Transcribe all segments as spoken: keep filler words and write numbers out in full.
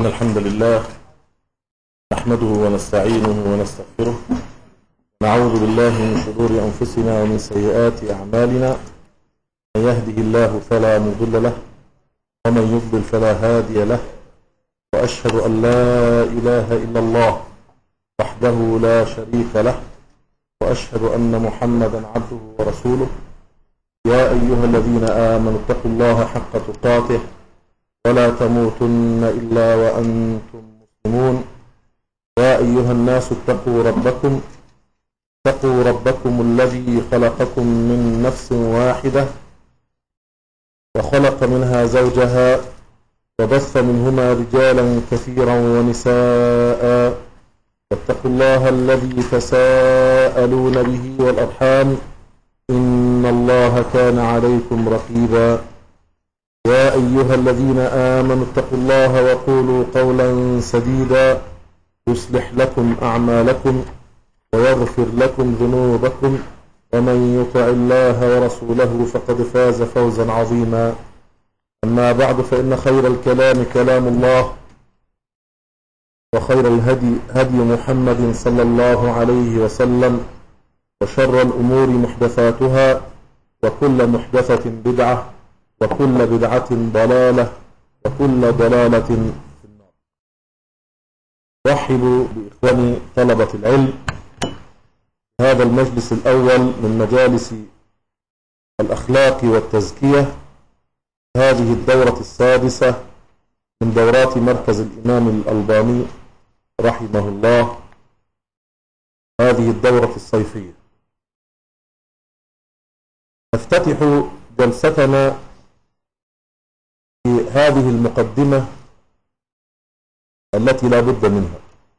إن الحمد لله نحمده ونستعينه ونستغفره، نعوذ بالله من شرور أنفسنا ومن سيئات أعمالنا، من يهده الله فلا مضل له ومن يضلل فلا هادي له، وأشهد أن لا إله إلا الله وحده لا شريك له، وأشهد أن محمدا عبده ورسوله. يا أيها الذين آمنوا اتقوا الله حق تقاته ولا تموتن إلا وأنتم مسلمون. يا أيها الناس اتقوا ربكم اتقوا ربكم الذي خلقكم من نفس واحدة وخلق منها زوجها وبث منهما رجالا كثيرا ونساء، واتقوا الله الذي تساءلون به والأرحام إن الله كان عليكم رقيبا. يا أيها الذين آمنوا اتقوا الله وقولوا قولا سديدا يصلح لكم أعمالكم ويغفر لكم ذنوبكم، ومن يطع الله ورسوله فقد فاز فوزا عظيما. أما بعد، فإن خير الكلام كلام الله، وخير الهدي هدي محمد صلى الله عليه وسلم، وشر الأمور محدثاتها، وكل محدثة بدعة، وكل بدعة ضلالة، وكل ضلالة في النار. رحبوا بإخواني طلبة العلم هذا المجلس الأول من مجالس الأخلاق والتزكية، هذه الدورة السادسة من دورات مركز الإمام الألباني رحمه الله، هذه الدورة الصيفية. نفتتح جلستنا في هذه المقدمة التي لا بد منها.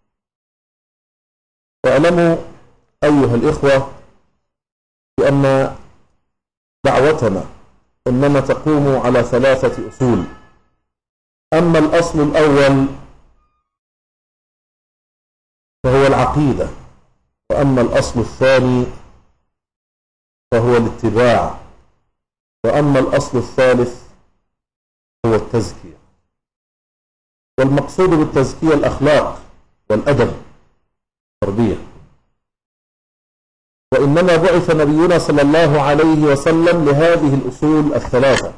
واعلموا أيها الإخوة بأن دعوتنا إنما تقوم على ثلاثة أصول. أما الأصل الأول فهو العقيدة، وأما الأصل الثاني فهو الاتباع، وأما الأصل الثالث هو التزكية. والمقصود بالتزكية الأخلاق والأدب والتربية. وإنما بعث نبينا صلى الله عليه وسلم لهذه الأصول الثلاثة،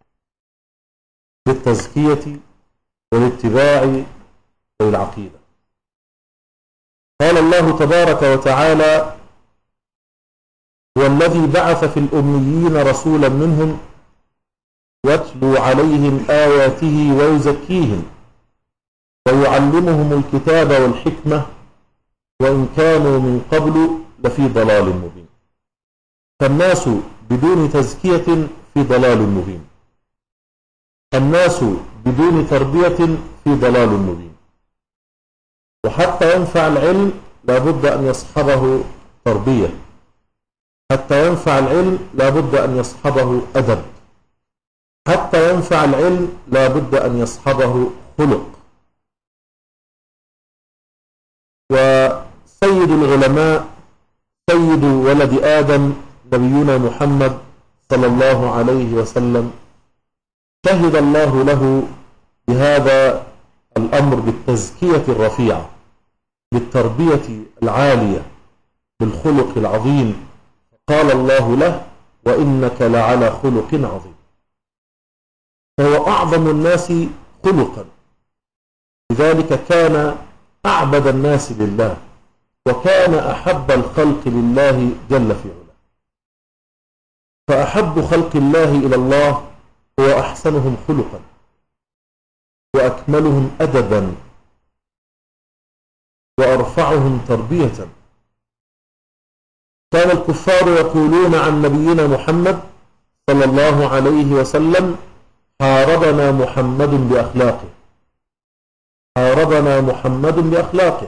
للتزكية والاتباع والعقيدة. قال الله تبارك وتعالى: هو الذي بعث في الأميين رسولا منهم يتلو عليهم آياته ويزكيهم ويعلمهم الكتاب والحكمة وإن كانوا من قبل لفي ضلال مبين. فالناس بدون تزكية في ضلال مبين، الناس بدون تربية في ضلال مبين. وحتى ينفع العلم لا بد أن يصحبه تربية، حتى ينفع العلم لا بد أن يصحبه أدب، حتى ينفع العلم لا بد أن يصحبه خلق. وسيد العلماء سيد ولد آدم نبينا محمد صلى الله عليه وسلم، شهد الله له بهذا الأمر بالتزكية الرفيعة، بالتربية العالية، بالخلق العظيم. قال الله له: وإنك لعلى خلق عظيم. فهو أعظم الناس خلقا، لذلك كان أعبد الناس لله، وكان أحب الخلق لله جل في علاه. فأحب خلق الله إلى الله هو أحسنهم خلقا وأكملهم أدبا وأرفعهم تربية. كان الكفار يقولون عن نبينا محمد صلى الله عليه وسلم: حاربنا محمد بأخلاقه، حاربنا محمد بأخلاقه.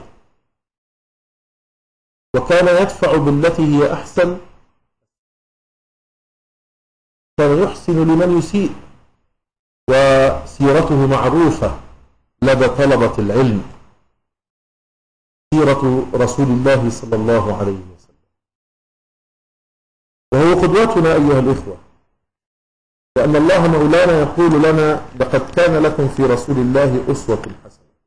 وكان يدفع بالتي هي أحسن، كان يحسن لمن يسيء. وسيرته معروفة لدى طلبة العلم، سيرة رسول الله صلى الله عليه وسلم، وهو قدوتنا أيها الإخوة. لأن الله مولانا يقول لنا: لقد كان لكم في رسول الله أسوة حسنة.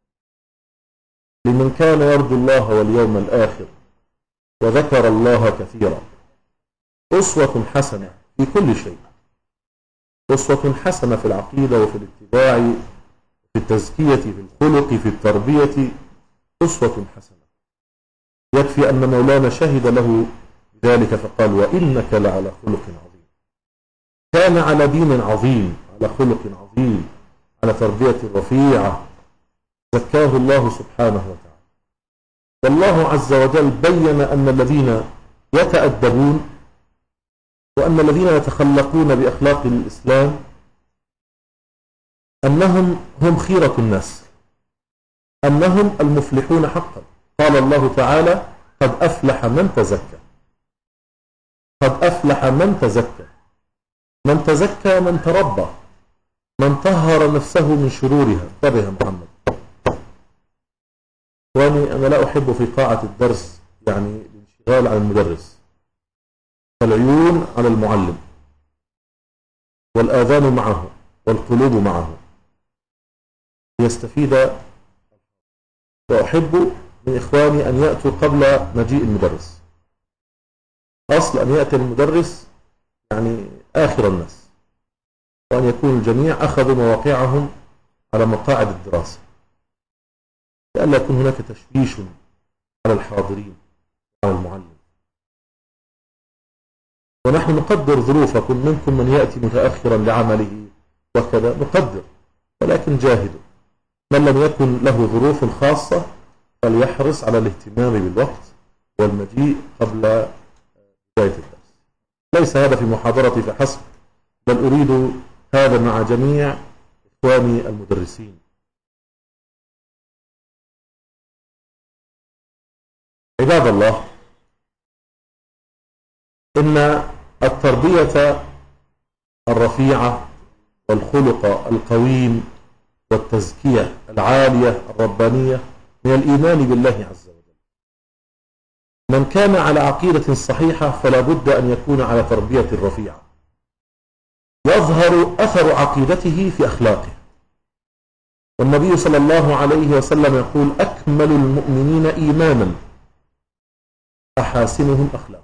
لمن كان يرجو الله واليوم الآخر وذكر الله كثيرا. أسوة حسنة في كل شيء، أسوة حسنة في العقيدة وفي الاتباع، في التزكية، في الخلق، في التربية، أسوة حسنة. يكفي أن مولانا شهد له ذلك فقال: وإنك لعلى خلق عظيم. كان على دين عظيم، على خلق عظيم، على تربية رفيعة، زكاه الله سبحانه وتعالى. والله عز وجل بين أن الذين يتأدبون وأن الذين يتخلقون بأخلاق الإسلام أنهم هم خيرة الناس، أنهم المفلحون حقا. قال الله تعالى: قد أفلح من تزكى. قد أفلح من تزكى. من تزكى من تربى، من طهر نفسه من شرورها. انتبه يا محمد. واني أنا لا أحب في قاعة الدرس يعني الانشغال عن المدرس، فالعيون على المعلم والآذان معه والقلوب معه ليستفيد. وأحب من إخواني أن يأتوا قبل مجيء المدرس. أصل أن يأتي المدرس يعني آخر الناس، وأن يكون الجميع أخذوا مواقعهم على مقاعد الدراسة، لئلا يكون هناك تشويش على الحاضرين وعلى المعلم. ونحن نقدر ظروفكم، منكم من يأتي متأخرا لعمله وكذا، نقدر، ولكن جاهدوا. من لم يكن له ظروف خاصة فليحرص على الاهتمام بالوقت والمجيء قبل بداية الدرس. ليس هذا في محاضرتي فحسب، بل أريد هذا مع جميع إخواني المدرسين. عباد الله، إن التربية الرفيعة والخلق القويم والتزكية العالية الربانية من الإيمان بالله عز وجل. من كان على عقيدة صحيحة فلا بد أن يكون على تربية رفيعة، يظهر أثر عقيدته في أخلاقه. والنبي صلى الله عليه وسلم يقول: أكمل المؤمنين إيمانا أحاسنهم أخلاقا.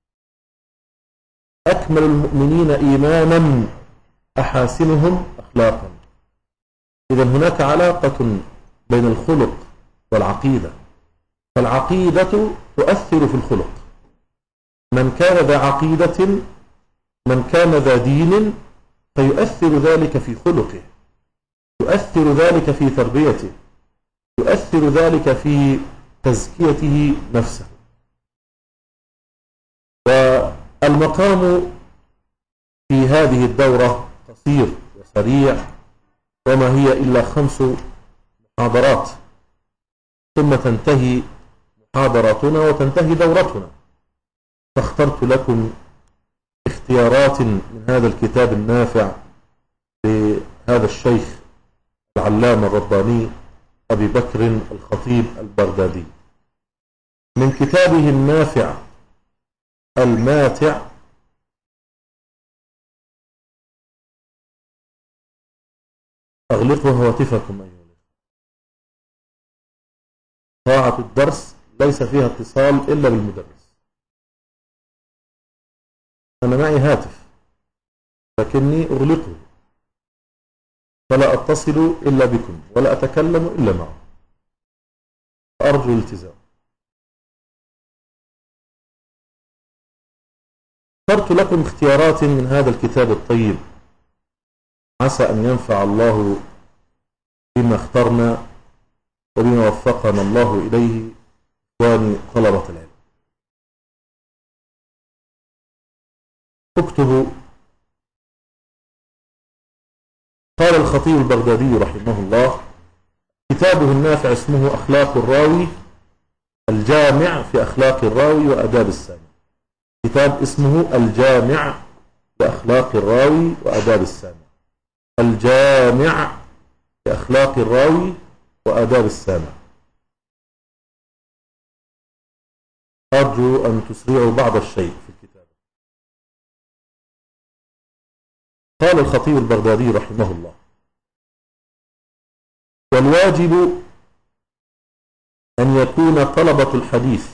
أكمل المؤمنين إيمانا أحاسنهم أخلاقا. إذن هناك علاقة بين الخلق والعقيدة، فالعقيدة تؤثر في الخلق. من كان ذا عقيدة، من كان ذا دين، فيؤثر ذلك في خلقه، يؤثر ذلك في تربيته، يؤثر ذلك في تزكيته نفسه. والمقام في هذه الدورة قصير وسريع، وما هي إلا خمس محاضرات، ثم تنتهي محاضراتنا وتنتهي دورتنا. فاخترت لكم اختيارات من هذا الكتاب النافع لهذا الشيخ العلامة الرباني أبي بكر الخطيب البغدادي، من كتابه النافع الماتع أغلقوا هواتفكم أيها الأخوة. طاعة الدرس ليس فيها اتصال إلا بالمدرس. أنا معي هاتف لكني أغلقه، فلا أتصل إلا بكم ولا أتكلم إلا معه. أرجو الالتزام. اخترت لكم اختيارات من هذا الكتاب الطيب، عسى أن ينفع الله بما اخترنا وبما وفقنا الله إليه إخواني طلبة العلم. اكتبوا. قال الخطيب البغدادي رحمه الله: كتابه النافع اسمه أخلاق الراوي، الجامع في أخلاق الراوي وأداب السامع. كتاب اسمه الجامع لأخلاق الراوي وأداب السامع. الجامع لأخلاق الراوي وآداب السامع. أرجو أن تسرعوا بعض الشيء في الكتاب. قال الخطيب البغدادي رحمه الله: والواجب أن يكون طلبة الحديث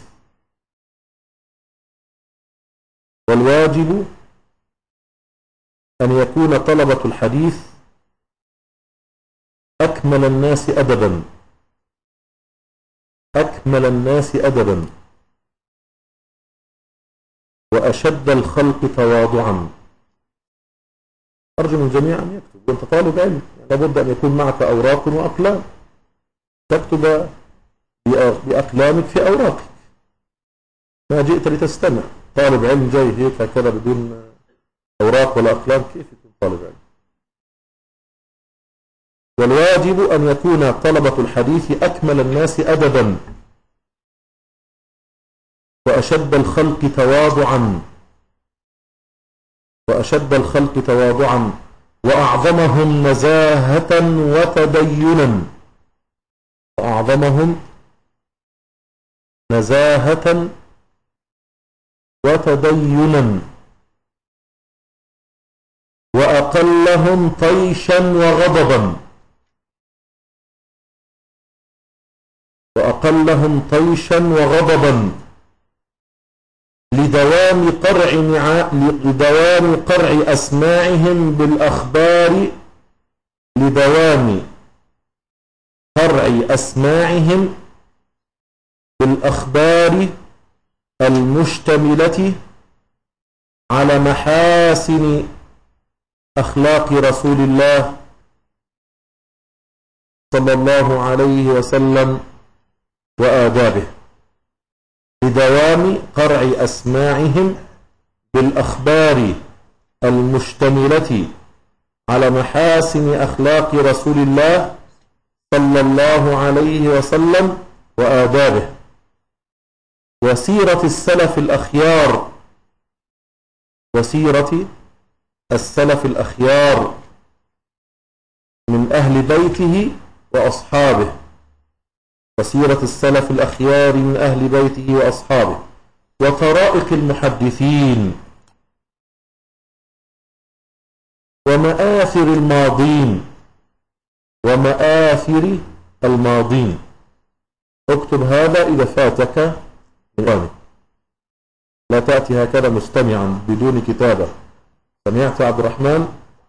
والواجب أن يكون طلبة الحديث أكمل الناس أدبا أكمل الناس أدبا وأشد الخلق تواضعا. أرجو من الجميع أن يكتب، وأنت طالب علم لابد أن يكون معك أوراق وأقلام، تكتب بأقلامك في أوراقك، ما جئت لتستمع. طالب علم جاي هيك هكذا بدون أوراق ولا أقلام كيف يكون طالب علم؟ والواجب أن يكون طلبة الحديث أكمل الناس أدبا وأشد الخلق تواضعا وأشد الخلق تواضعا وأعظمهم نزاهة وتدينا وأعظمهم نزاهة وتدينا وأقلهم طيشا وغضبا وأقلهم طيشا وغضبا لدوام قرع نعا... لدوام قرع أسماعهم بالأخبار لدوام قرع أسماعهم بالأخبار المشتملة على محاسن أخلاق رسول الله صلى الله عليه وسلم وآدابه لدوام قرع أسماعهم بالأخبار المشتملة على محاسن أخلاق رسول الله صلى الله عليه وسلم وآدابه وسيرة السلف الأخيار وسيرة السلف الأخيار من أهل بيته وأصحابه وسيرة السلف الأخيار من أهل بيته وأصحابه وطرائق المحدثين ومآثر الماضين ومآثر الماضين. اكتب هذا إذا فاتك من لا تأتي هكذا مستمعا بدون كتابة. سمعت عبد الرحمن؟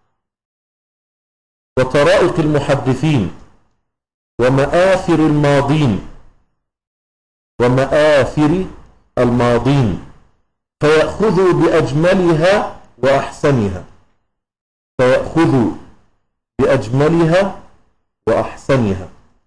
وطرائق المحدثين ومآثر الماضين ومآثر الماضين فيأخذوا بأجملها وأحسنها فيأخذوا بأجملها وأحسنها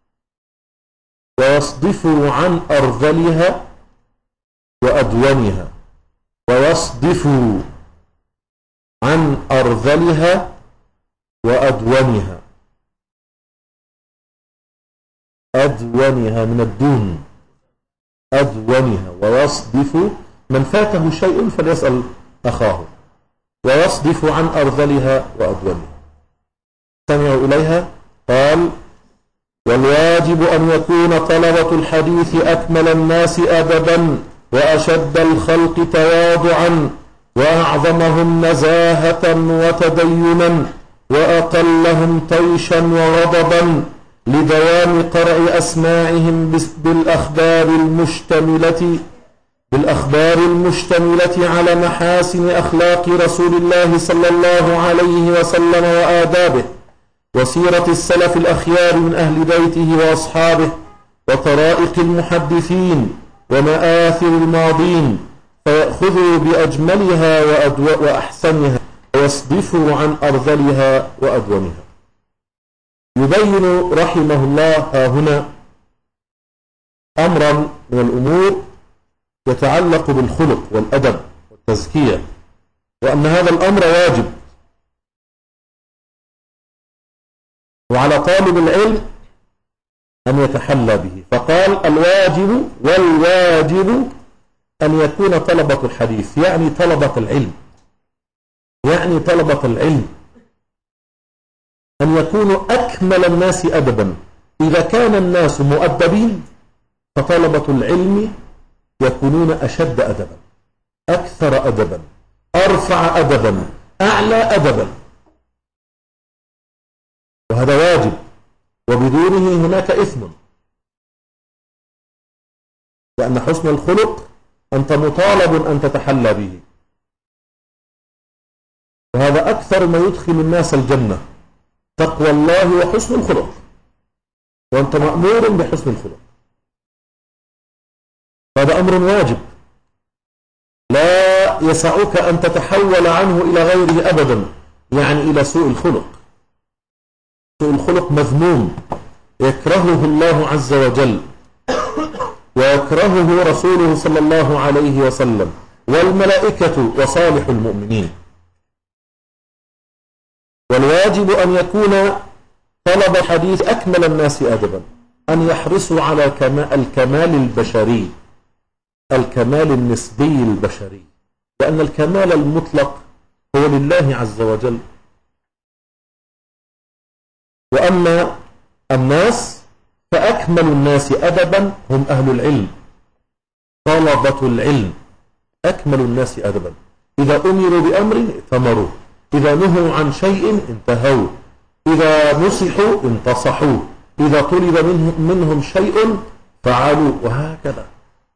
ويصدفوا عن أرذلها وأدونها ويصدفوا عن أرذلها وأدونها أدونها من الدون أدونها ويصدف من فاته شيء فليسأل أخاه ويصدف عن أرذلها وأدونها. سمعوا إليها. قال والواجب أن يكون طلبة الحديث أكمل الناس أدبا وأشد الخلق تواضعا وأعظمهم نزاهة وتدينا وأقلهم طيشا وغضبا لدوام قرع أسماعهم بالأخبار المشتملة بالأخبار المشتملة على محاسن أخلاق رسول الله صلى الله عليه وسلم وآدابه وسيرة السلف الأخيار من أهل بيته وأصحابه وطرائق المحدثين ومآثر الماضين فيأخذوا بأجملها وأحسنها ويصدفوا عن أرذلها وأدونها. يبين رحمه الله ها هنا أمرا من الأمور يتعلق بالخلق والأدب والتزكية، وأن هذا الأمر واجب، وعلى طالب العلم أن يتحلى به. فقال الواجب والواجب أن يكون طلبة الحديث يعني طلبة العلم يعني طلبة العلم أن يكونوا أكمل الناس أدبا. إذا كان الناس مؤدبين فطلبة العلم يكونون أشد أدبا، أكثر أدبا، أرفع أدبا، أعلى أدبا، وهذا واجب، وبدونه هناك إثم. لأن حسن الخلق أنت مطالب أن تتحلى به، وهذا أكثر ما يدخل الناس الجنة، تقوى الله وحسن الخلق، وأنت مأمور بحسن الخلق. هذا أمر واجب لا يسعك أن تتحول عنه إلى غيره أبدا، يعني إلى سوء الخلق. سوء الخلق مذموم يكرهه الله عز وجل ويكرهه رسوله صلى الله عليه وسلم والملائكة وصالح المؤمنين. والواجب أن يكون طلب الحديث أكمل الناس أدبا، أن يحرصوا على الكمال البشري، الكمال النسبي البشري، لأن الكمال المطلق هو لله عز وجل. وأما الناس فأكمل الناس أدبا هم أهل العلم، طلبة العلم أكمل الناس أدبا. إذا أمروا بأمر ائتمروا، إذا نهوا عن شيء انتهوا، إذا نصحوا انتصحوا، إذا طلب منهم, منهم شيء فعلوا، وهكذا.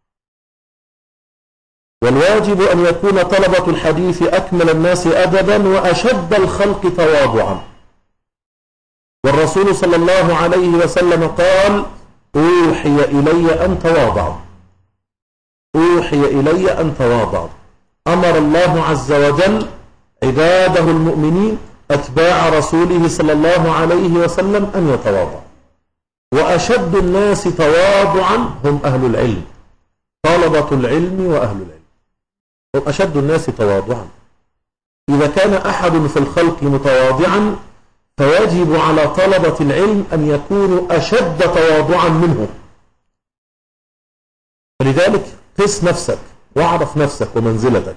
والواجب أن يكون طلبة الحديث أكمل الناس أدبا وأشد الخلق تواضعا. والرسول صلى الله عليه وسلم قال: أوحي إلي أن تواضعوا، أوحي إلي أن تواضعوا. أمر الله عز وجل عباده المؤمنين أتباع رسوله صلى الله عليه وسلم أن يتواضعوا، وأشد الناس تواضعا هم أهل العلم، طلبة العلم وأهل العلم هم أشد الناس تواضعا. إذا كان أحد في الخلق متواضعا فيجب على طلبة العلم أن يكونوا أشد تواضعا منه. فلذلك قس نفسك واعرف نفسك ومنزلتك.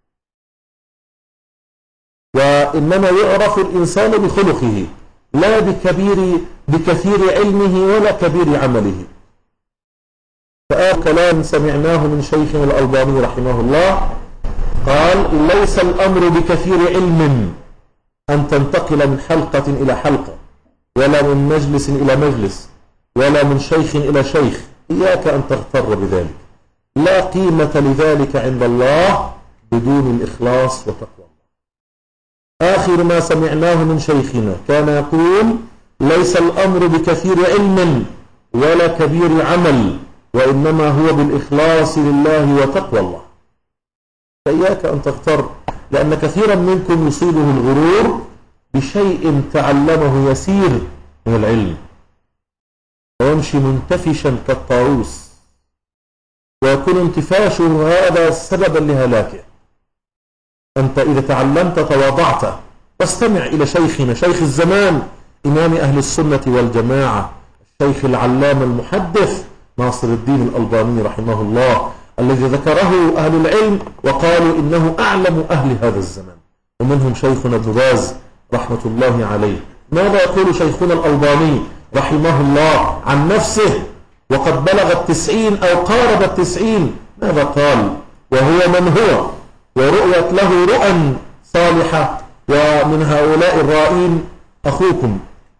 وإنما يعرف الإنسان بخلقه لا بكبير بكثير علمه ولا كبير عمله. فآخر كلام سمعناه من شيخنا الألباني رحمه الله قال: ليس الأمر بكثير علم أن تنتقل من حلقة إلى حلقة، ولا من مجلس إلى مجلس، ولا من شيخ إلى شيخ، إياك أن تغتر بذلك، لا قيمة لذلك عند الله بدون الإخلاص وتقوى الله. آخر ما سمعناه من شيخنا كان يقول: ليس الأمر بكثير علم ولا كبير عمل، وإنما هو بالإخلاص لله وتقوى الله. فإياك أن تغتر، لأن كثيرا منكم يصيبه الغرور بشيء تعلمه يسير من العلم، ويمشي منتفشا كالطاووس، ويكون انتفاشه هذا سببا لهلاكه. أنت إذا تعلمت تواضعت، واستمع إلى شيخنا شيخ الزمان إمام أهل السنة والجماعة الشيخ العلام المحدث ناصر الدين الألباني رحمه الله، الذي ذكره أهل العلم وقالوا إنه أعلم أهل هذا الزمان، ومنهم شيخنا ابن باز رحمة الله عليه. ماذا يقول شيخنا الألباني رحمه الله عن نفسه وقد بلغ التسعين أو قارب التسعين؟ ماذا قال وهو من هو، ورؤيت له رؤى صالحة، ومن هؤلاء الرائين أخوكم.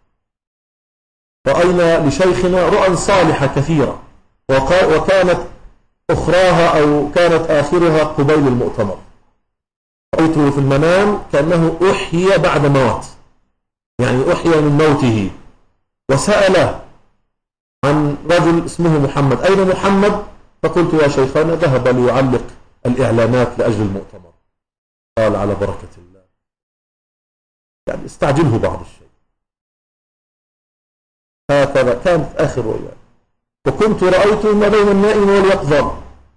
رأينا لشيخنا رؤى صالحة كثيرة، وكانت أخراها أو كانت آخرها قبيل المؤتمر. رأيته في المنام كأنه أحيي بعد موت، يعني أحيي من موته. وسأله عن رجل اسمه محمد: أين محمد؟ فقلت: يا شيخنا ذهب ليعلق الإعلانات لأجل المؤتمر. قال: على بركة الله، يعني استعجله بعض الشيء. هكذا كانت آخر رؤيا، وكنت رأيت ما بين النائم واليقظان.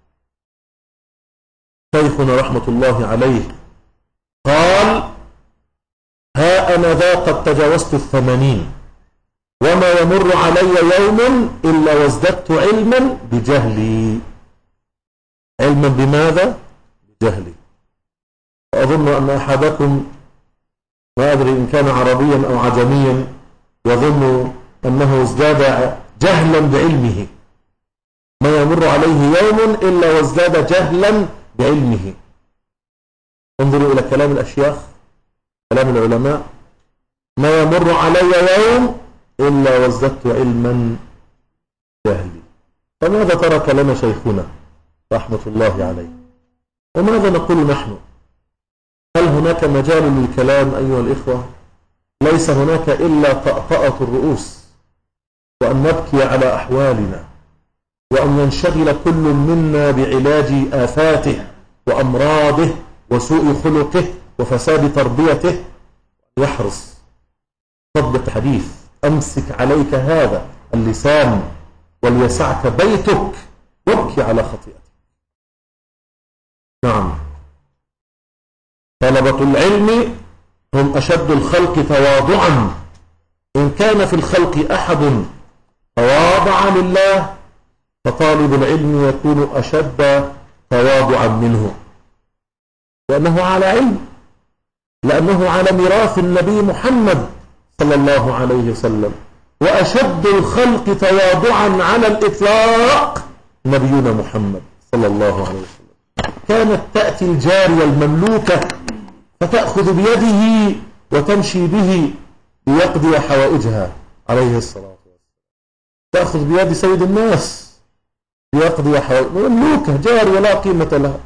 شيخنا رحمة الله عليه قال: ها أنا ذا قد تجاوزت الثمانين، وما يمر علي يوم إلا وازددت علما بجهلي. علما بماذا؟ بجهلي. وأظن أن أحدكم، ما أدري إن كان عربيا أو عجميا، يظن أنه ازداد جهلا بعلمه. ما يمر عليه يوم إلا وازداد جهلا بعلمه. انظروا إلى كلام الأشياخ، كلام العلماء: ما يمر علي يوم إلا وازددت علما جهلي. فماذا ترك لنا شيخنا رحمة الله عليه؟ وماذا نقول نحن؟ هل هناك مجال للكلام أيها الإخوة؟ ليس هناك إلا طأطأة الرؤوس، وأن نبكي على أحوالنا، وأن ينشغل كل منا بعلاج آفاته وأمراضه وسوء خلقه وفساد تربيته، يحرص صدق حديث: أمسك عليك هذا اللسان وليسعك بيتك وابكي على خطيئتك. نعم، طلبة العلم هم أشد الخلق تواضعا. إن كان في الخلق أحد تواضع لله فطالب العلم يكون أشد تواضعا منه، لأنه على علم، لأنه على ميراث النبي محمد صلى الله عليه وسلم. وأشد الخلق تواضعا على الإطلاق نبينا محمد صلى الله عليه وسلم. كانت تأتي الجارية المملوكة فتأخذ بيده وتمشي به ليقضي حوائجها عليه الصلاة والسلام. تأخذ بيد سيد الناس ليقضي حوائجها، مملوكة جارية لا قيمة لها.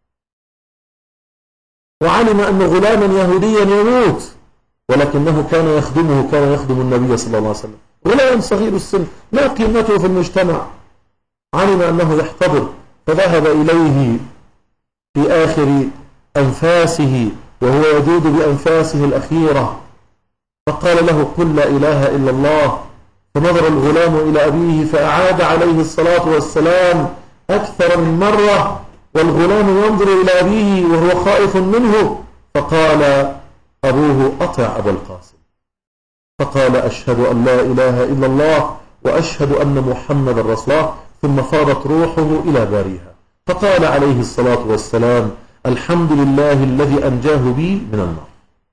وعلم أن غلاما يهوديا يموت، ولكنه كان يخدمه، كان يخدم النبي صلى الله عليه وسلم. غلام صغير السن ما قيمته في المجتمع، علم أنه يحتضر فذهب إليه في آخر أنفاسه وهو يجود بأنفاسه الأخيرة، فقال له: قل لا إله إلا الله. فنظر الغلام إلى أبيه فأعاد عليه الصلاة والسلام أكثر من مرة، والغلام ينظر إلى أبيه وهو خائف منه، فقال أبوه: أطع أبا القاسم. فقال: أشهد أن لا إله إلا الله وأشهد أن محمد رسول الله. ثم فاضت روحه إلى باريها، فقال عليه الصلاة والسلام: الحمد لله الذي أنجاه بي من النار.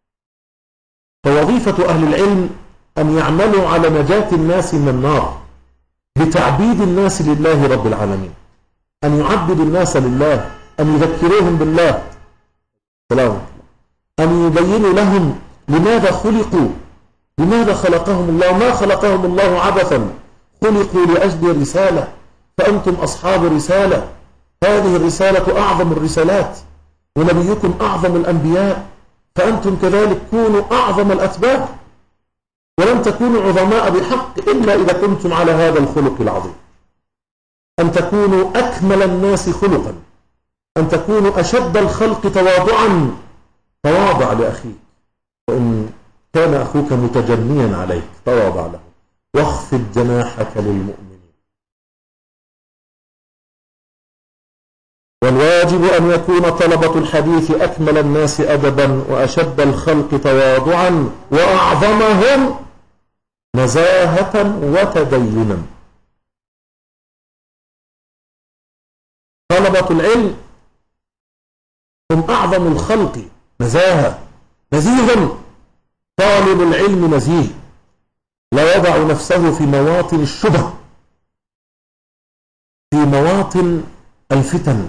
فوظيفة أهل العلم أن يعملوا على نجاة الناس من النار بتعبيد الناس لله رب العالمين، أن يعبدوا الناس لله، أن يذكروهم بالله، سلام، أن يبينوا لهم لماذا خلقوا، لماذا خلقهم الله. ما خلقهم الله عبثا، خلقوا لأجل رسالة، فأنتم أصحاب رسالة، هذه الرسالة أعظم الرسالات، ونبيكم أعظم الأنبياء، فأنتم كذلك كونوا أعظم الأتباع، ولن تكونوا عظماء بحق إلا إذا كنتم على هذا الخلق العظيم. أن تكونوا أكمل الناس خلقا، أن تكونوا أشد الخلق تواضعا. تواضع لأخيك، وإن كان أخوك متجنيا عليك تواضع له، واخفض جناحك للمؤمنين. والواجب أن يكون طلبة الحديث أكمل الناس أدبا وأشد الخلق تواضعا وأعظمهم نزاهة وتدينا. طلبة العلم هم أعظم الخلق نزاهة، نزيه. طالب العلم نزيه، لا يضع نفسه في مواطن الشبه، في مواطن الفتن،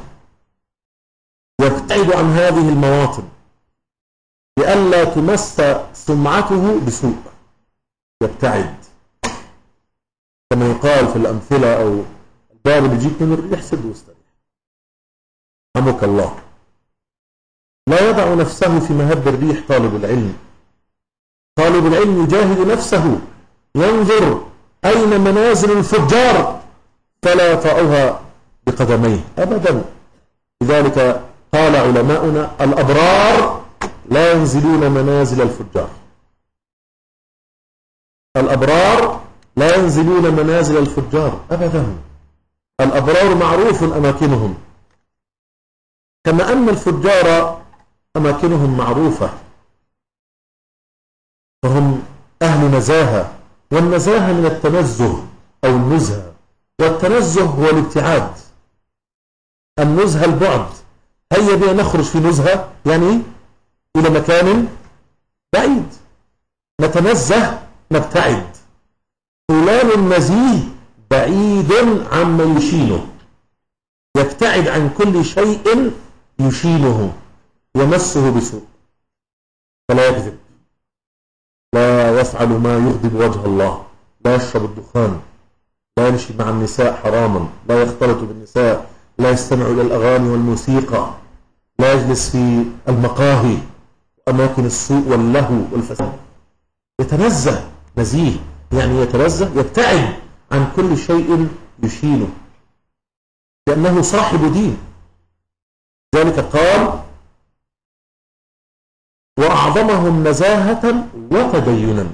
يبتعد عن هذه المواطن لئلا تمس سمعته بسوء، يبتعد. كما يقال في الأمثلة أو الباب اللي يجيك من الريح سد واستريح، رحمك الله. لا يضع نفسه في مهب الريح طالب العلم. طالب العلم يجاهد نفسه، ينظر أين منازل الفجار فلا يطأها بقدميه أبدا. لذلك قال علماؤنا: الأبرار لا ينزلون منازل الفجار. الأبرار لا ينزلون منازل الفجار أبدا. الأبرار معروف أماكنهم، كما أن الفجار أماكنهم معروفة، فهم أهل نزاهة. والنزاهة من التنزه أو النزهة، والتنزه هو الابتعاد. النزهة البعد. هيا بنا نخرج في نزهة، يعني إلى مكان بعيد، نتنزه، نبتعد. فلان نزيه بعيد عما يشينه، يبتعد عن كل شيء يشينه يمسه بسوء، فلا يكذب، لا يفعل ما يغضب وجه الله، لا يشرب الدخان، لا يمشي مع النساء حراما، لا يختلط بالنساء، لا يستمع إلى الأغاني والموسيقى، لا يجلس في المقاهي وأماكن السوء واللهو والفساد. يتنزه، نزيه يعني يتنزه، يبتعد عن كل شيء يشينه، لأنه صاحب دين. ذلك قال: وأعظمهم نزاهة وتدينا.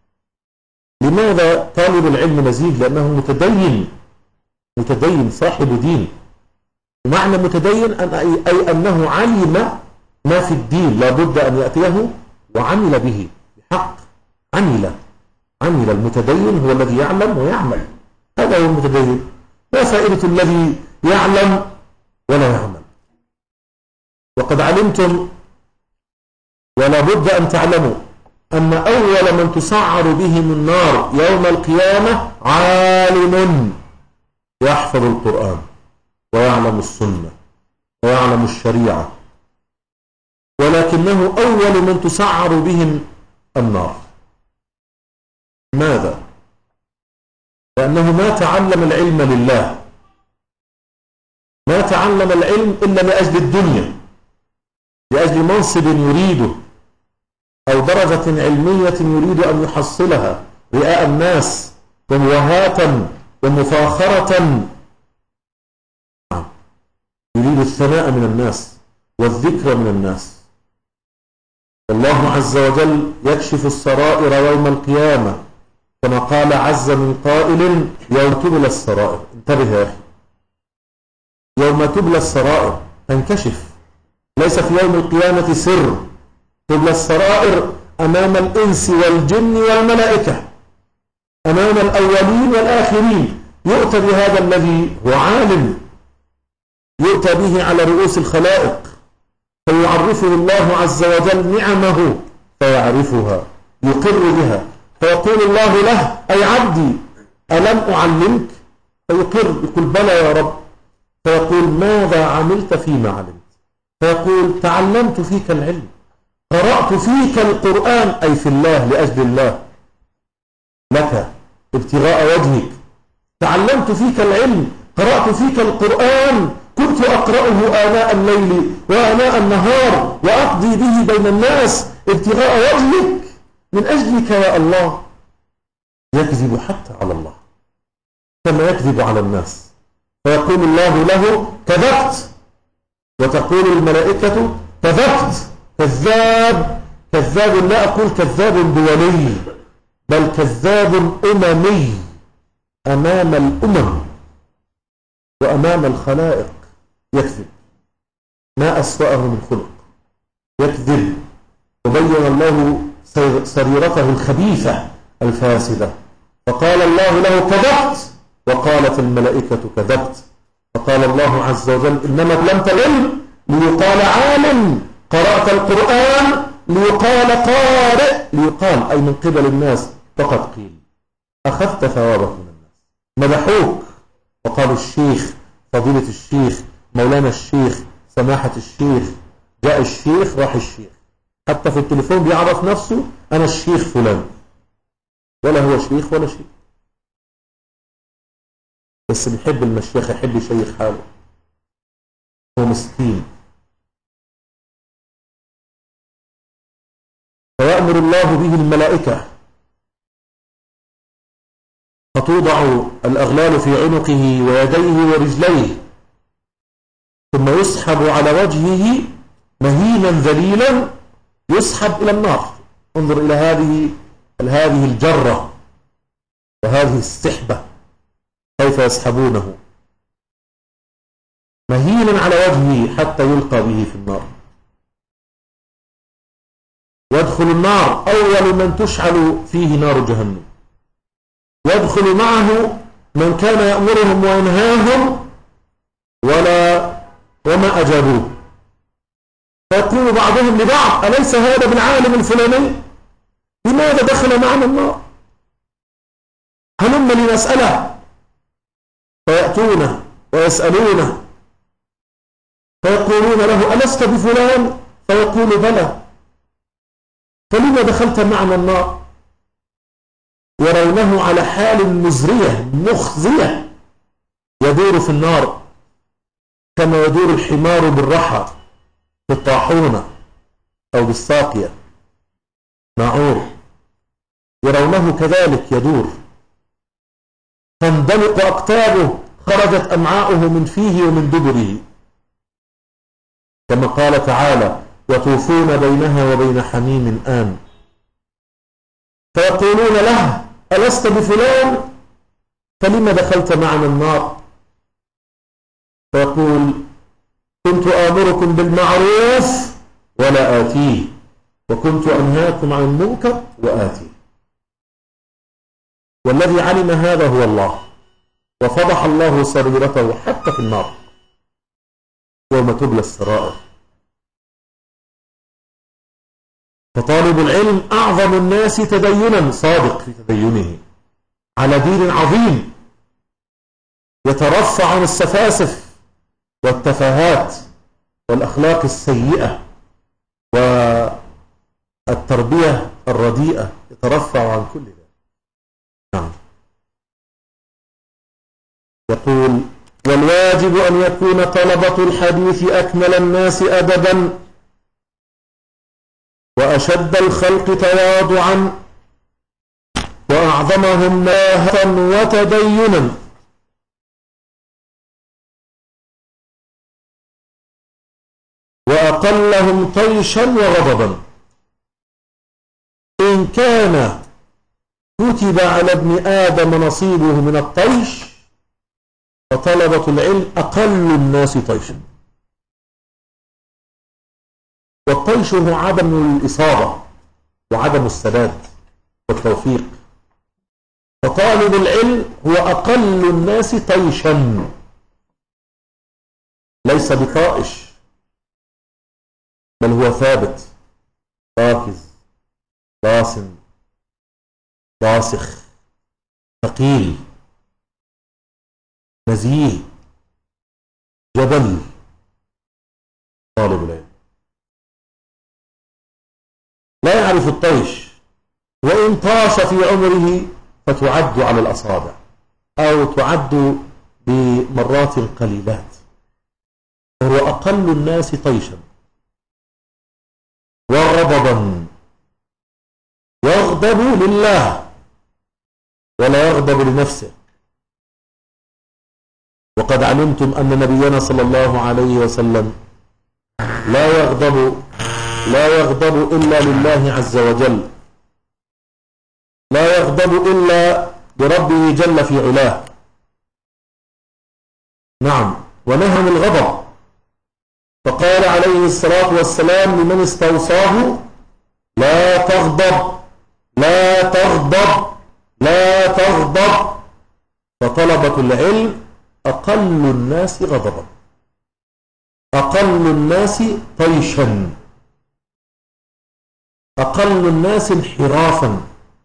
لماذا طالب العلم نزيه؟ لأنه متدين، متدين صاحب دين. ومعنى متدين أن أي أنه علم ما في الدين لا بد أن يأتيه وعمل به بحق. عمل عمل المتدين هو الذي يعلم ويعمل، هذا هو المتدين. ما فائدة الذي يعلم ولا يعمل؟ وقد علمتم ولا بد أن تعلموا أن أول من تسعر بهم النار يوم القيامة عالم يحفظ القرآن ويعلم السنة ويعلم الشريعة، ولكنه أول من تسعر بهم النار. ماذا؟ لأنه ما تعلم العلم لله، ما تعلم العلم إلا لأجل الدنيا، لأجل منصب يريده أو درجة علمية يريد أن يحصلها رئاء الناس ومواهاة ومفاخرة، يريد الثناء من الناس والذكر من الناس. والله عز وجل يكشف السرائر يوم القيامة، كما قال عز من قائل: يوم تبلى السرائر. انتبه يا أخي، يوم تبلى السرائر تنكشف، ليس في يوم القيامة سر، تبلى السرائر أمام الإنس والجن والملائكة، أمام الأولين والآخرين. يؤتى بهذا الذي هو عالم، يؤتى به على رؤوس الخلائق، فيعرفه الله عز وجل نعمه فيعرفها، يقر بها، فيقول الله له: أي عبدي ألم أعلمك؟ فيقر، يقول: بلى يا رب. فيقول: ماذا عملت فيما علمت؟ فيقول: تعلمت فيك العلم، قرأت فيك القرآن، أي في الله، لأجل الله، لك ابتغاء وجهك. تعلمت فيك العلم، قرأت فيك القرآن، كنت أقرأه آناء الليل وآناء النهار وأقضي به بين الناس ابتغاء وجهك، من أجلك يا الله. يكذب حتى على الله كما يكذب على الناس، فيقول الله له: كذبت، وتقول الملائكة: كذبت، كذاب. كذاب لا أقول كذاب دولي، بل كذاب أممي، أمام الأمم وأمام الخلائق يكذب. ما أسوأه من خلق، يكذب. وبين الله سريرته الخبيثة الفاسدة، فقال الله له: كذبت، وقالت الملائكة: كذبت. فقال الله عز وجل: إنما لم تعلم ليقال عالم، قرأت القرآن ليقال قارئ، ليقال أي من قبل الناس، فقد قيل أخذت ثوابك من الناس، مدحوك وقالوا الشيخ، فضيلة الشيخ، مولانا الشيخ، سماحة الشيخ. جاء الشيخ، راح الشيخ، حتى في التليفون بيعرف نفسه: أنا الشيخ فلان، ولا هو شيخ ولا شيء، بس بيحب المشيخ، يحب يشيخ حاله، هو مسكين. فيأمر الله به الملائكة، فتوضع الأغلال في عنقه ويديه ورجليه، ثم يسحب على وجهه مهينا ذليلا، يسحب إلى النار. انظر إلى هذه هذه الجرة وهذه السحبة، كيف يسحبونه مهينا على وجهه حتى يلقى به في النار. يدخل النار، أول من تشعل فيه نار جهنم، يدخل معه من كان يأمرهم وينهاهم ولا وما أجابوه، فيقول بعضهم لبعض: أليس هذا بالعالم الفلاني؟ لماذا دخل معنا النار؟ هلم لنسأله. فيأتونه ويسألونه، فيقولون له: ألست بفلان؟ فيقول: بلى. فلما دخلت معنا النار؟ يرونه على حال مزرية مخزية يدور في النار كما يدور الحمار بالرحى في الطاحونة أو بالساقية ناعور، يرونه كذلك يدور، تندلق أقطابه، خرجت أمعاؤه من فيه ومن دبره، كما قال تعالى يطوفون بينها وبين حميم آن، فيقولون له ألست بفلان فلما دخلت معنا النار؟ فيقول كنت آمركم بالمعروف ولا آتيه وكنت أنهاكم عن المنكر وآتيه. والذي علم هذا هو الله، وفضح الله سريرته حتى في النار يوم تبلى السرائر. فطالب العلم أعظم الناس تدينا، صادق في تدينه على دين عظيم، يترفع عن السفاسف والتفاهات والأخلاق السيئة والتربية الرديئة، يترفع عن كل ذلك. نعم. يقول والواجب أن يكون طلبة الحديث أكمل الناس أدبا وأشد الخلق تواضعا وأعظمهم ناهة وتدينا، وأقلهم طيشا وغضبا. إن كان كتب على ابن آدم نصيبه من الطيش فطلبة العلم أقل الناس طيشا. والطيش هو عدم الإصابة وعدم السداد والتوفيق، فطالب العلم هو أقل الناس طيشا، ليس بطائش بل هو ثابت راكز باسم راسخ ثقيل نزيه جبل. طالب العلم لا يعرف الطيش، وإن طاش في عمره فتعد على الأصابع أو تعد بمرات قليلات، وهو أقل الناس طيشا وغضبا، يغضب لله ولا يغضب لنفسه. وقد علمتم أن نبينا صلى الله عليه وسلم لا يغضب لا يغضب إلا لله عز وجل، لا يغضب إلا بربه جل في علاه. نعم. ونهى عن الغضب، فقال عليه الصلاة والسلام لمن استوصاه لا تغضب لا تغضب لا تغضب. فطلبة العلم أقل الناس غضبا، أقل الناس طيشا، أقل الناس انحرافا.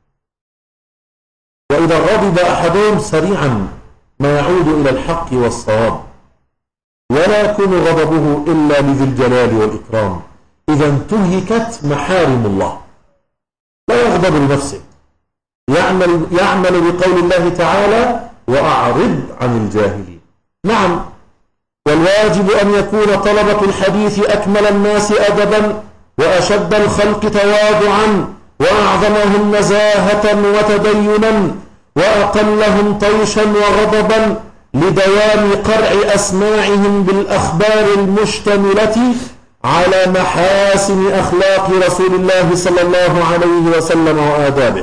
وإذا غضب أحدهم سريعا ما يعود إلى الحق والصواب، ولا يكون غضبه إلا لذي الجلال والإكرام إذا انتهكت محارم الله. لا يغضب لنفسه، يعمل, يعمل بقول الله تعالى وأعرض عن الجاهلين. نعم. والواجب أن يكون طلبة الحديث أكمل الناس أدبا وأشد الخلق تواضعا وأعظمهم نزاهة وتدينا وأقلهم طيشا وغضبا، لدوام قرع أسماعهم بالأخبار المشتملة على محاسن أخلاق رسول الله صلى الله عليه وسلم وآدابه.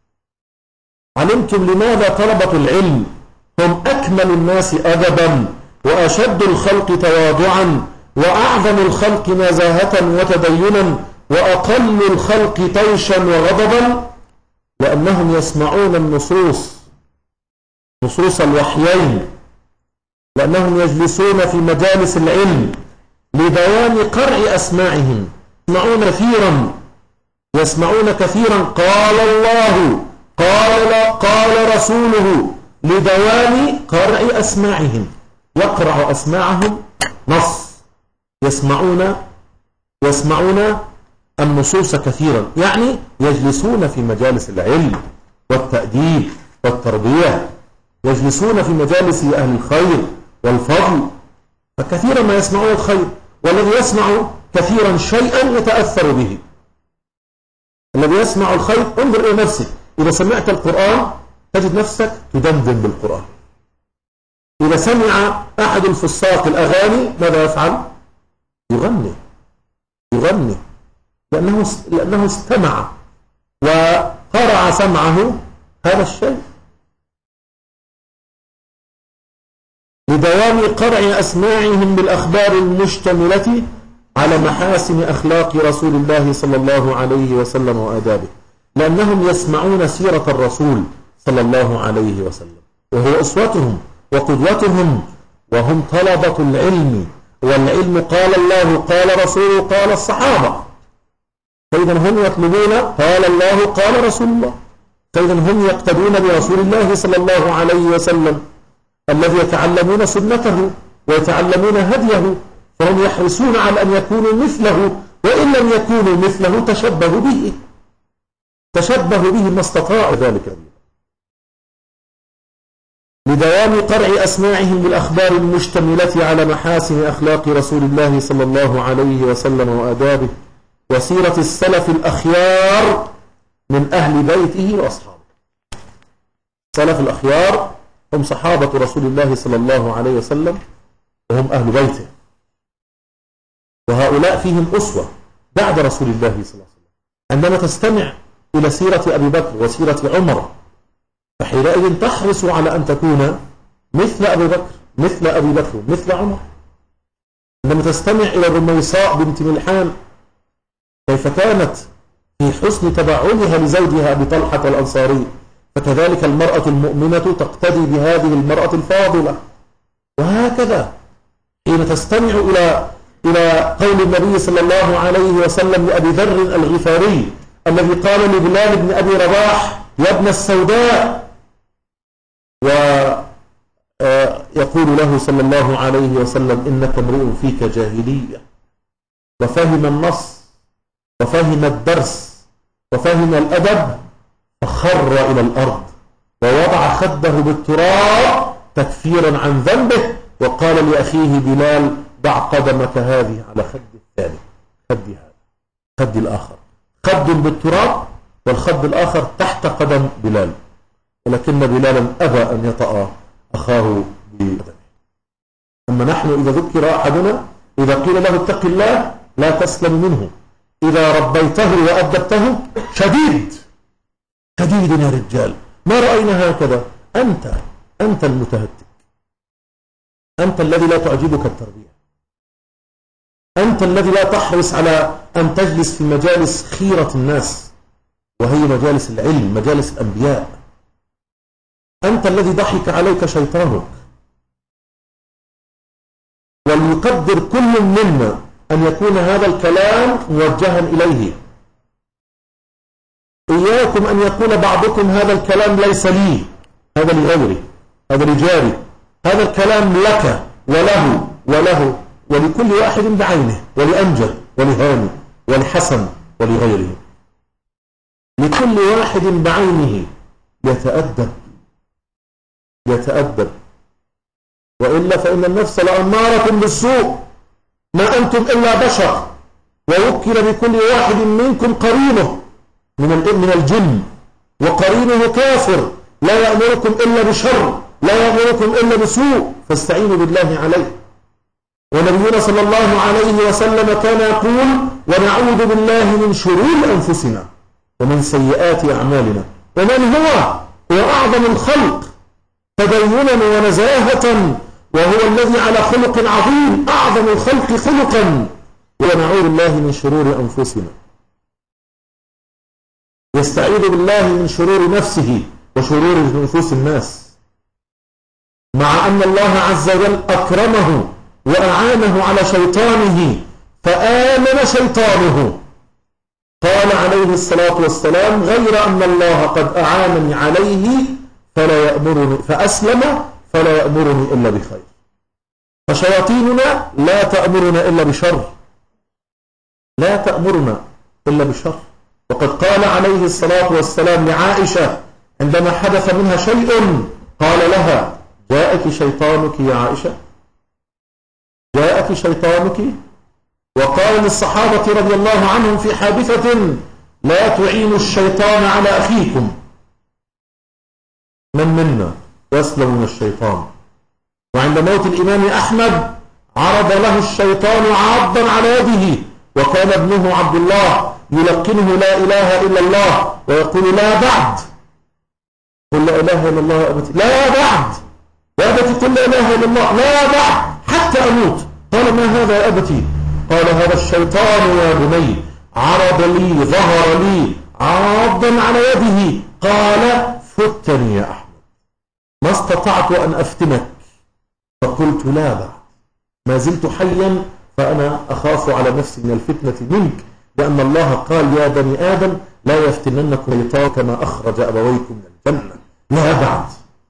علمتم لماذا طلبة العلم هم أكمل الناس أدبا وأشد الخلق تواضعا وأعظم الخلق نزاهة وتدينا وأقل الخلق طيشا وغضبا؟ لأنهم يسمعون النصوص، نصوص الوحيين، لأنهم يجلسون في مجالس العلم لدوام قرع أسماعهم، يسمعون كثيرا يسمعون كثيرا قال الله قال قال رسوله، لدوام قرع أسماعهم، يقرع أسماعهم نص، يسمعون يسمعون النصوص كثيرا، يعني يجلسون في مجالس العلم والتأديب والتربية، يجلسون في مجالس أهل الخير والفضل، فكثيرا ما يسمعون الخير، والذي يسمع كثيرا شيئا يتأثر به. الذي يسمع الخير، انظر إلى نفسك، إذا سمعت القرآن تجد نفسك تدندن بالقرآن. إذا سمع أحد الفساق الأغاني ماذا يفعل؟ يغني يغني لأنه لأنه استمع وقرع سمعه هذا الشيء. لدوام قرع أسماعهم بالأخبار المشتملة على محاسن أخلاق رسول الله صلى الله عليه وسلم وآدابه، لأنهم يسمعون سيرة الرسول صلى الله عليه وسلم، وهو أسوتهم وقدوتهم، وهم طلبة العلم، والعلم قال الله قال رسوله قال الصحابة، فإذا هم يطلبون قال الله قال رسول الله، فإذا هم يقتدون برسول الله صلى الله عليه وسلم الذي يتعلمون سنته ويتعلمون هديه، فهم يحرصون على أن يكونوا مثله، وإن لم يكونوا مثله تشبهوا به تشبهوا به ما استطاعوا ذلك. لدوام قرع أسماعهم بالأخبار المشتملة على محاسن أخلاق رسول الله صلى الله عليه وسلم وآدابه وسيرة السلف الأخيار من أهل بيته وأصحابه. السلف الأخيار هم صحابة رسول الله صلى الله عليه وسلم، وهم أهل بيته، وهؤلاء فيهم أسوة بعد رسول الله صلى الله عليه وسلم. عندما تستمع إلى سيرة أبي بكر وسيرة عمر فحينئذ تحرص على أن تكون مثل أبي بكر مثل أبي بكر مثل عمر. عندما تستمع إلى الرميصاء بنت ملحان كيف كانت في حسن تبعلها لزوجها أبي طلحة الأنصاري، فكذلك المرأة المؤمنة تقتدي بهذه المرأة الفاضلة. وهكذا حين تستمع إلى إلى قول النبي صلى الله عليه وسلم لأبي ذر الغفاري الذي قال لبلال بن أبي رباح يا ابن السوداء، ويقول له صلى الله عليه وسلم إنك امرؤ فيك جاهلية، وفهم النص وفهم الدرس وفهم الأدب، فخر إلى الأرض ووضع خده بالتراب تكفيرا عن ذنبه، وقال لأخيه بلال ضع قدمك هذه على خد الثاني، خد هذا خد الآخر، خد بالتراب والخد الآخر تحت قدم بلال، ولكن بلالا أبى أن يطأ أخاه بقدمه. أما نحن إذا ذكر أحدنا إذا قيل له اتق الله لا تسلم منه، إذا ربيته وأدبته شديد شديد يا رجال، ما رأينا هكذا. أنت أنت المتهتك، أنت الذي لا تعجبك التربية، أنت الذي لا تحرص على أن تجلس في مجالس خيرة الناس وهي مجالس العلم مجالس الأنبياء، أنت الذي ضحك عليك شيطانك. وليقدر كل منا أن يكون هذا الكلام موجها إليه. إياكم أن يقول بعضكم هذا الكلام ليس لي، هذا لغيري، هذا لجاري، هذا الكلام لك وله وله ولكل واحد بعينه، ولأمجد ولهاني ولحسن ولغيره، لكل واحد بعينه يتأدب يتأدب وإلا فإن النفس لأمارة بالسوء، ما أنتم إلا بشر، ووكل بكل واحد منكم قرينه من من الجن، وقرينه كافر لا يأمركم إلا بشر لا يأمركم إلا بسوء، فاستعينوا بالله عليه. ونبينا صلى الله عليه وسلم كان يقول ونعوذ بالله من شرور أنفسنا ومن سيئات أعمالنا. ومن هو؟ هو أعظم الخلق تدينا ونزاهة، وهو الذي على خلق عظيم، أعظم الخلق خلقا. ونعوذ بالله من شرور أنفسنا، يستعيذ بالله من شرور نفسه وشرور نفوس الناس، مع أن الله عز وجل أكرمه وأعانه على شيطانه فآمن شيطانه. قال عليه الصلاة والسلام غير أن الله قد أعانني عليه فلا يأمرني فأسلم فلا يأمرني إلا بخير. فشياطيننا لا تأمرنا إلا بشر، لا تأمرنا إلا بشر. وقد قال عليه الصلاة والسلام لعائشة عندما حدث منها شيء قال لها: جاءك شيطانك يا عائشة، جاءك شيطانك. وقال للصحابة رضي الله عنهم في حادثة: لا تعينوا الشيطان على أخيكم. من منا يسلم من الشيطان؟ وعند موت الإمام أحمد عرض له الشيطان عاضا على يده، وكان ابنه عبد الله يلقنه لا إله إلا الله ويقول: لا بعد، قل لا إله إلا الله يا أبتي، لا بعد يا أبتي، قل لا إله إلا الله، لا بعد حتى أموت. قال: ما هذا يا أبتي؟ قال: هذا الشيطان يا بني عرض لي، ظهر لي عاضا على يده. قال: فتني يا أحمد، ما استطعت أن أفتنك، فقلت: لا بعد، ما زلت حيا، فأنا أخاف على نفسي من الفتنة منك، لأن الله قال: يا بني آدم لا يفتننكم الشيطان كما أخرج أبويكم من الجنة، لا بعد.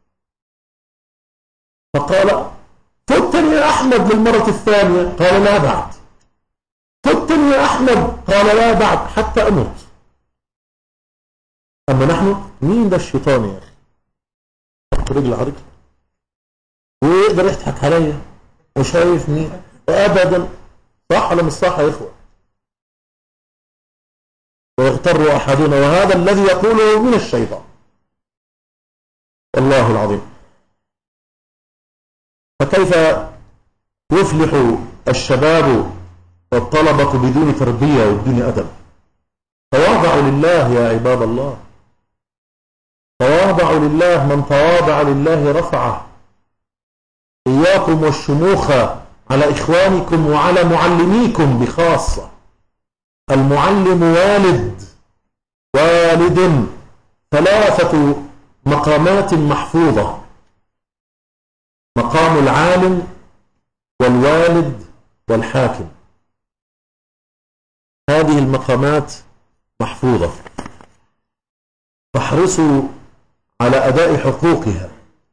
فقال: فتني يا أحمد للمرة الثانية. قال: لا بعد. فتني يا أحمد. قال: لا بعد حتى أموت. أما نحن، مين ده الشيطان يا أخي؟ رجل عرجل ويقدر يضحك عليا وشايف مين أبدا. صح ولا مش صح يا إخوة؟ ويغتر أحدنا، وهذا الذي يقوله من الشيطان والله العظيم. فكيف يفلح الشباب والطلبة بدون تربية وبدون أدب؟ تواضعوا لله يا عباد الله، تواضعوا لله، من تواضع لله رفعه. إياكم والشموخ على إخوانكم وعلى معلميكم بخاصة. المعلم والد، والد ثلاثة مقامات محفوظة: مقام العالم والوالد والحاكم. هذه المقامات محفوظة، فاحرصوا على أداء حقوقها.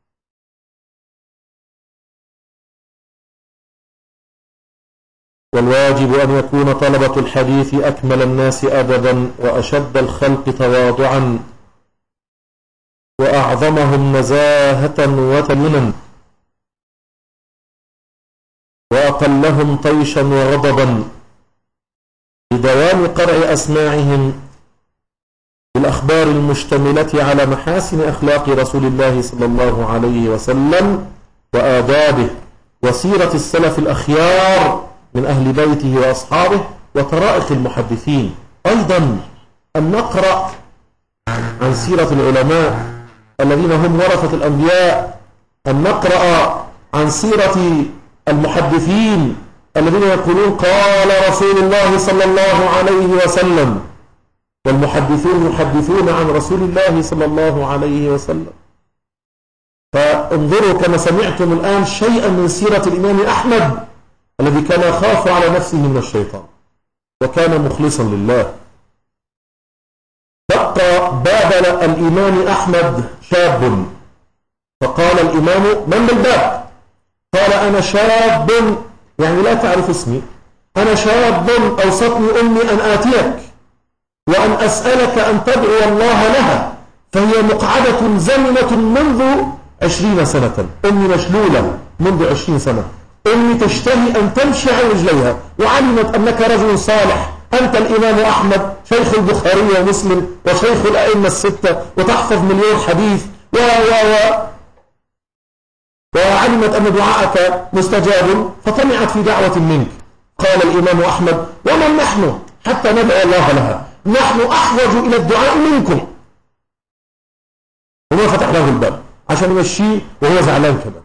والواجب أن يكون طلبة الحديث أكمل الناس أدبا وأشد الخلق تواضعا وأعظمهم نزاهة وتمنا وأقلهم طيشا وغضبا، بدوام قرع أسماعهم بالأخبار المشتملة على محاسن أخلاق رسول الله صلى الله عليه وسلم وآدابه وسيرة السلف الأخيار من أهل بيته وأصحابه وطرائق المحدثين. أيضا أن نقرأ عن سيرة العلماء الذين هم ورثة الأنبياء، أن نقرأ عن سيرة المحدثين الذين يقولون قال رسول الله صلى الله عليه وسلم، والمحدثون يحدثون عن رسول الله صلى الله عليه وسلم. فانظروا كما سمعتم الآن شيئا من سيرة الإمام أحمد الذي كان يخاف على نفسه من الشيطان وكان مخلصا لله. بقى باب الإمام أحمد شاب، فقال الإمام: من بالباب؟ قال: أنا شاب، يعني لا تعرف اسمي، أنا شاب أوصتني أمي أن آتيك وأن أسألك أن تدعو الله لها، فهي مقعدة زمنة منذ عشرين سنة. أمي مشلولة منذ عشرين سنة، أمي تشتهي أن تمشي على رجليها، وعلمت أنك رجل صالح، أنت الإمام أحمد شيخ البخاري ومسلم وشيخ الأئمة الستة وتحفظ مليون حديث و و و وعلمت أن دعاءك مستجاب، فطمعت في دعوة منك. قال الإمام أحمد: ومن نحن حتى ندعو الله لها؟ نحن أحوج إلى الدعاء منكم. وما فتح له الباب عشان يمشيه وهو زعلان كده،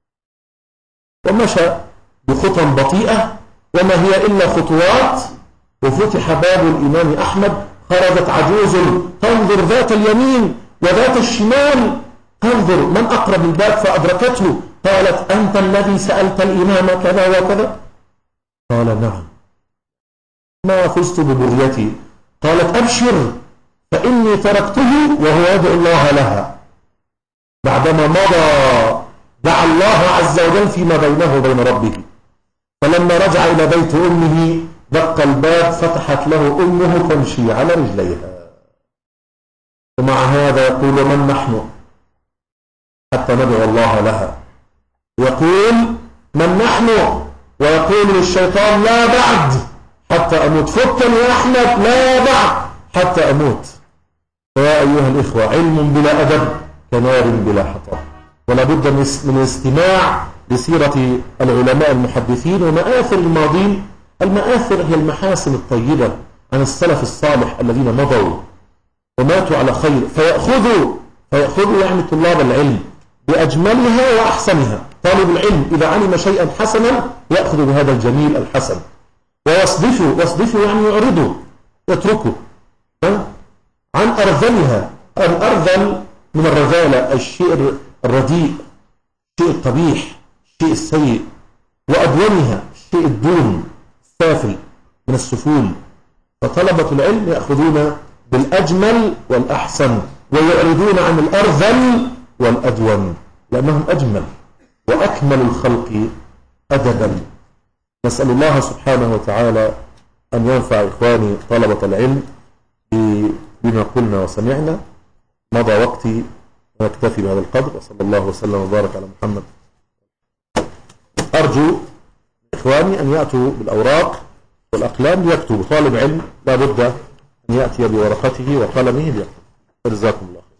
ومشى بخطى بطيئة وما هي إلا خطوات، وفتح باب الإمام أحمد. خرجت عجوز تنظر ذات اليمين وذات الشمال، تنظر من أقرب الباب، فأدركته. قالت: أنت الذي سألت الإمام كذا وكذا؟ قال: نعم. ما فزت ببغيتي. قالت: أبشر، فإني تركته وهو يدعو الله لها. بعدما مضى دعا الله عز وجل فيما بينه وبين ربه. فلما رجع إلى بيت أمه دق الباب، فتحت له أمه تمشي على رجليها. ومع هذا يقول من نحن حتى ندعو الله لها. يقول من نحن ويقول للشيطان لا بعد حتى أموت، فكني يا أحمد لا بعد حتى أموت. فيا أيها الإخوة، علم بلا أدب كنار بلا حطب، ولا بد من الاستماع لسيرة العلماء المحدثين ومآثر الماضين. المآثر هي المحاسن الطيبة عن السلف الصالح الذين مضوا وماتوا على خير، فيأخذوا فيأخذوا يعني طلاب العلم بأجملها وأحسنها. طالب العلم إذا علم شيئا حسنا يأخذ بهذا الجميل الحسن ويصدفه يصدفه يعني يعرضه يتركه عن أرذلها. الأرذل من الرذالة الشيء الرديء، الشيء القبيح، الشيء السيء، وأدونها الشيء الدون السافل من السفول. فطلبة العلم يأخذون بالأجمل والأحسن ويعرضون عن الأرذل والأدون لأنهم أجمل وأكمل الخلق أدبا. نسأل الله سبحانه وتعالى أن ينفع إخواني طلبة العلم بما قلنا وسمعنا. مضى وقتي ونكتفي بهذا القدر، وصلى الله وسلم وبارك على محمد. أرجو إخواني أن يأتوا بالأوراق والأقلام ليكتبوا. طالب علم لا بد أن يأتي بورقته وقلمه ليكتب. جزاكم الله.